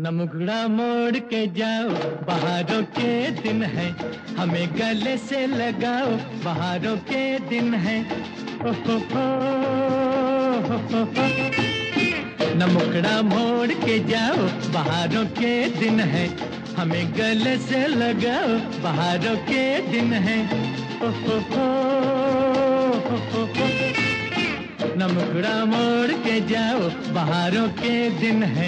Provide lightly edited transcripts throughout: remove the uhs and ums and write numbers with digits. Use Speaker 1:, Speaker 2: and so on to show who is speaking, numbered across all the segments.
Speaker 1: न मुखड़ा मोड़ के जाओ, बहारों के दिन है, हमें गले से लगाओ, बहारों के दिन है। ओ हो हो, हो, हो, हो। न मुखड़ा मोड़ के जाओ, बहारों के दिन है, हमें गले से लगाओ, बहारों के दिन है। ओ हो हो, हो, हो, हो। न मुखड़ा मोड़ के जाओ, बहारों के दिन है।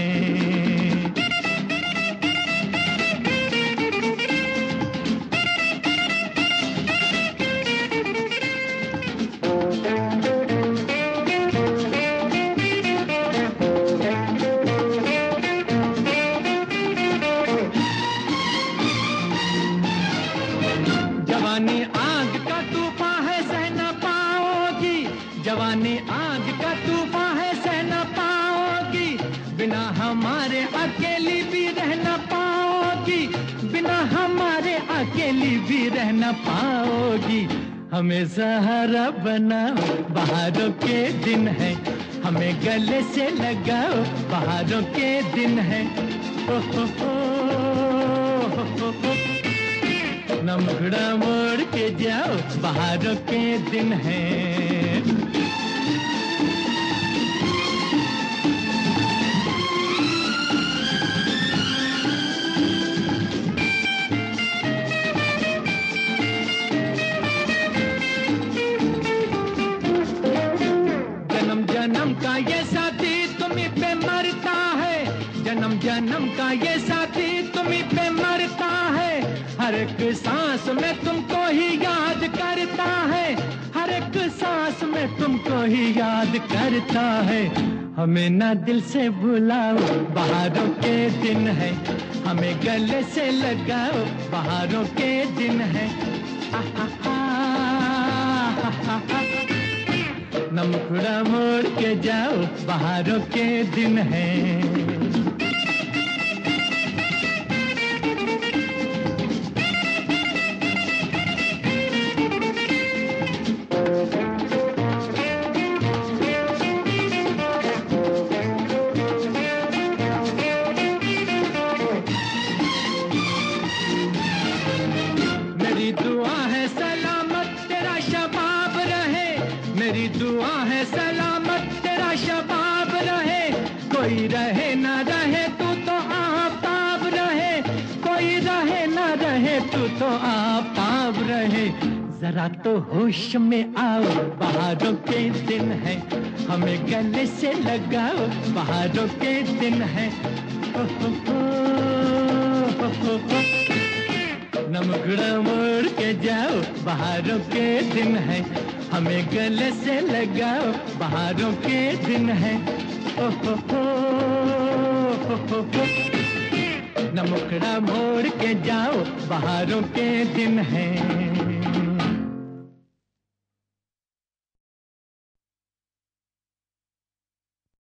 Speaker 1: जवानी आग का तूफान है, सह न पाओगी, जवानी आग का तूफान है, सह न पाओगी, बिना हमारे अकेली भी रह न पाओगी, बिना हमारे अकेली भी रह न पाओगी। हमें सहारा बनाओ, बहारों के दिन है, हमें गले से लगाओ, बहारों के दिन है। ओ हो हो, हो, हो, हो। न मुखड़ा मोड़ के जाओ, बहारों के दिन है। जन्म जन्म का ये साथी तुम्हीं पे मरता है, जन्म जन्म का ये साथी तुम्हीं पे मरता है, हर एक सांस में तुमको ही याद करता है, हर एक सांस में तुमको ही याद करता है। हमें ना दिल से भुलाओ, बहारों के दिन है, हमें गले से लगाओ, बहारों के दिन है। न मुखड़ा मोड़ के जाओ, बहारों के दिन है। मेरी दुआ है सलामत तेरा शबाब रहे, मेरी दुआ है सलामत तेरा शबाब रहे, कोई रहे ना रहे तू तो आफताब रहे, कोई रहे ना रहे तू तो आफताब रहे। जरा तो होश में आओ, बहारों के दिन है, हमें गले से लगाओ, बहारों के दिन है। ओ हो हो, हो, हो, हो। न मुखड़ा मोड़ के जाओ, बहारों के दिन है, हमें गले से लगाओ, बहारों के दिन है। ओ हो हो, हो, हो, हो। न मुखड़ा मोड़ के जाओ, बहारों के दिन है।